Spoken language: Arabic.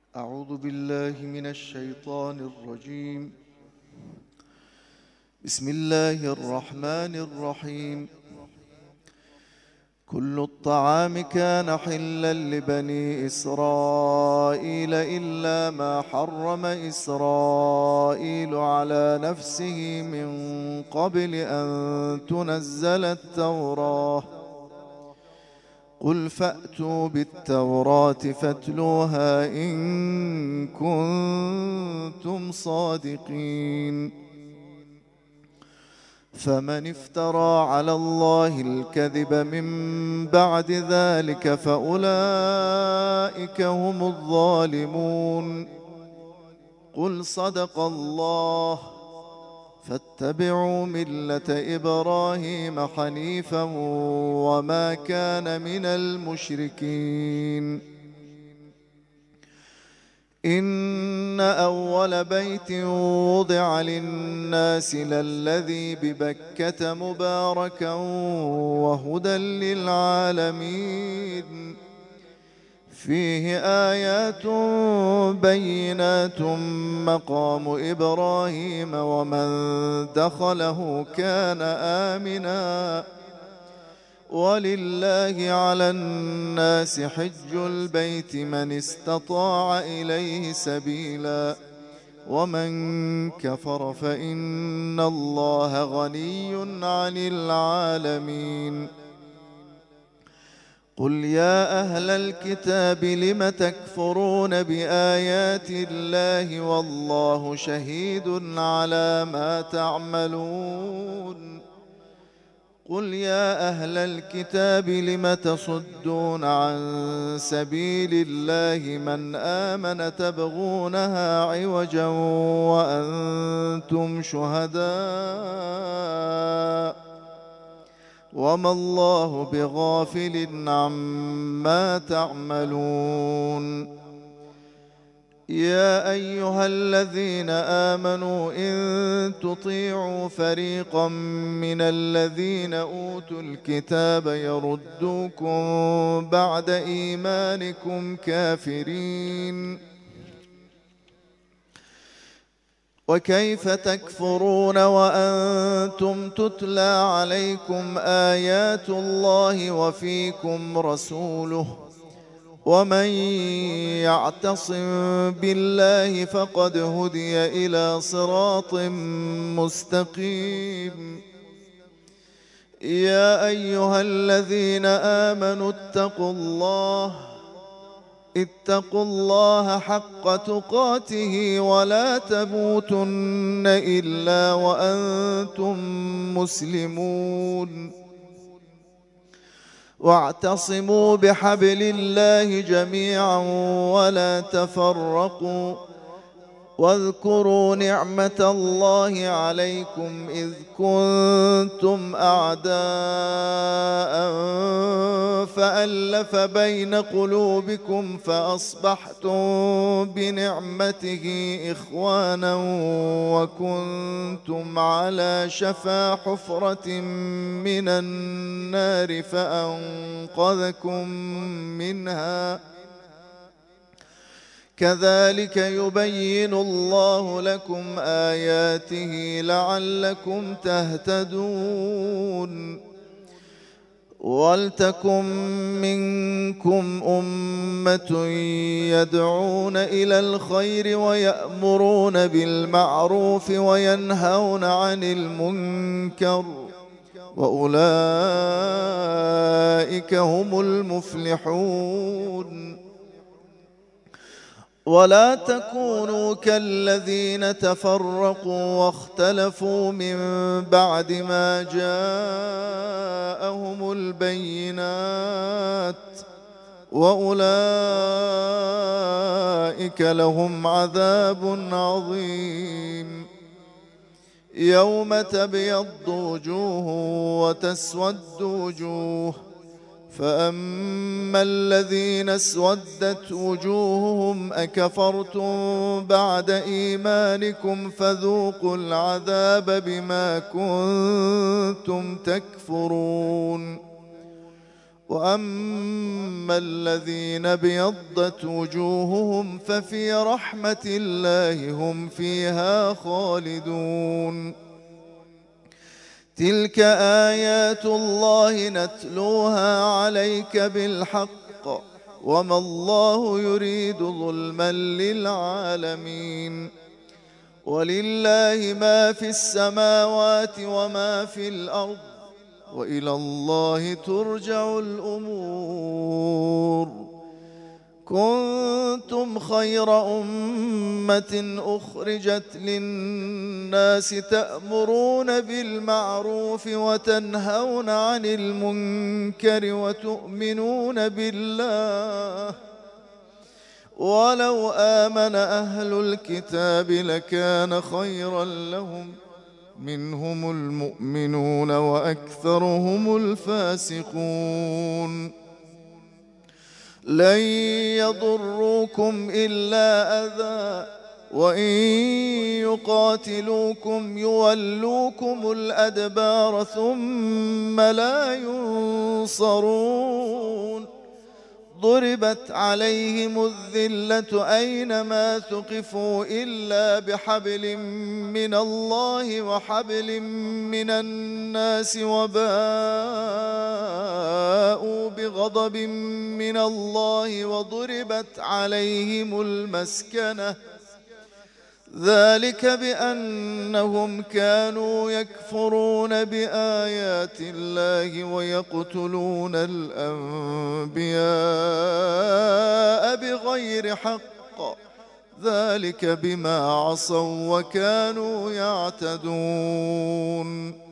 أعوذ بالله من الشيطان الرجيم. بسم الله الرحمن الرحيم. كل الطعام كان حلا لبني إسرائيل إلا ما حرم إسرائيل على نفسه من قبل أن تنزل التوراة. قل فأتوا بالتوراة فاتلوها إن كنتم صادقين. فمن افترى على الله الكذب من بعد ذلك فأولئك هم الظالمون. قل صدق الله. فاتبعوا ملة إبراهيم حنيفا وما كان من المشركين. إن أول بيت وضع للناس للذي ببكة مباركا وهدى للعالمين. فيه آيات بينات مقام إبراهيم ومن دخله كان آمنا. ولله على الناس حج البيت من استطاع إليه سبيلا ومن كفر فإن الله غني عن العالمين. قل يا أهل الكتاب لم تكفرون بآيات الله والله شهيد على ما تعملون. قل يا أهل الكتاب لم تصدون عن سبيل الله من آمن تبغونها عوجا وأنتم شهداء وما الله بغافل عما تعملون. يا أيها الذين آمنوا إن تطيعوا فريقا من الذين أوتوا الكتاب يردوكم بعد إيمانكم كافرين. وكيف تكفرون وأنتم تتلى عليكم آيات الله وفيكم رسوله ومن يعتصم بالله فقد هدي إلى صراط مستقيم. يا أيها الذين آمنوا اتقوا الله حق تقاته ولا تموتن إلا وأنتم مسلمون. واعتصموا بحبل الله جميعا ولا تفرقوا. واذكروا نعمة الله عليكم إذ كنتم أعداء فألف بين قلوبكم فأصبحتم بنعمته إخوانا وكنتم على شفا حفرة من النار فأنقذكم منها. كذلك يبين الله لكم آياته لعلكم تهتدون. ولتكن منكم أمة يدعون إلى الخير ويأمرون بالمعروف وينهون عن المنكر وأولئك هم المفلحون. ولا تكونوا كالذين تفرقوا واختلفوا من بعد ما جاءهم البينات وأولئك لهم عذاب عظيم. يوم تبيض وجوه وتسود وجوه فأما الذين اسودت وجوههم أكفرتم بعد إيمانكم فذوقوا العذاب بما كنتم تكفرون. وأما الذين ابيضت وجوههم ففي رحمة الله هم فيها خالدون. تلك آيات الله نتلوها عليك بالحق وما الله يريد ظلما للعالمين. ولله ما في السماوات وما في الأرض وإلى الله ترجع الأمور. كنتم خير أمة أخرجت للناس تأمرون بالمعروف وتنهون عن المنكر وتؤمنون بالله. ولو آمن أهل الكتاب لكان خيرا لهم منهم المؤمنون وأكثرهم الفاسقون. لن يضروكم إلا أذى وإن يقاتلوكم يولوكم الأدبار ثم لا ينصرون. ضربت عليهم الذلة أينما ثقفوا إلا بحبل من الله وحبل من الناس وباءوا بغضب من الله وضربت عليهم المسكنة ذلك بأنهم كانوا يكفرون بآيات الله ويقتلون الأنبياء بغير حق ذلك بما عصوا وكانوا يعتدون.